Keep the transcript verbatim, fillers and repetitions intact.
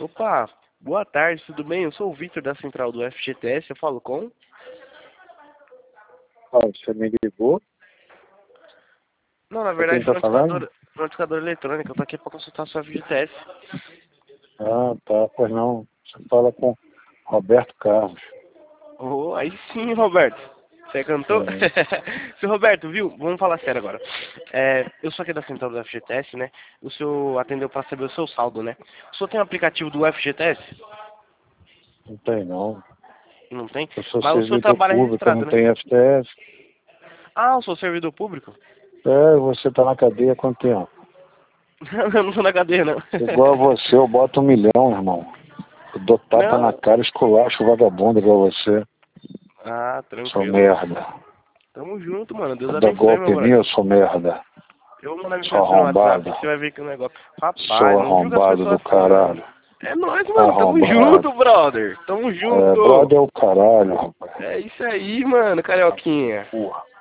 Opa, boa tarde, tudo bem? Eu sou o Victor da central do F G T S, eu falo com... Ah, você me ligou? Não, na Com quem verdade, tá falando? notificador, notificador eletrônico, eu tô aqui pra consultar sua F G T S. Ah, tá, pois não. Você fala com Roberto Carlos. Oh, aí sim, Roberto. Você cantou? Sim. Seu Roberto, viu? Vamos falar sério agora. É, eu sou aqui da central do F G T S, né? O senhor atendeu pra saber o seu saldo, né? O senhor tem um aplicativo do F G T S? Não tem não. Não tem? Eu sou Mas o senhor servidor trabalha público, eu registrado, não né? tenho F T S. Ah, eu sou servidor público? É, você tá na cadeia há quanto tempo? Eu não sou na cadeia, não. Igual a você, eu boto um milhão, irmão. Eu dou tapa na Não. cara, esculacho vagabundo igual você. Ah, Sou tranquilo. merda. Tamo junto, mano. Deus Você dá abençoe, meu golpe em mim, brother. eu sou merda. Eu vou mandar Sou mensagem no WhatsApp, arrombado. você vai ver que o negócio... Sou Rapaz, não julga as arrombado do pessoas assim, não. caralho. É nóis, mano. Tamo Arrombado. junto, brother. Tamo É, junto. brother é o caralho, rapaz. É isso aí, mano, carioquinha. Porra.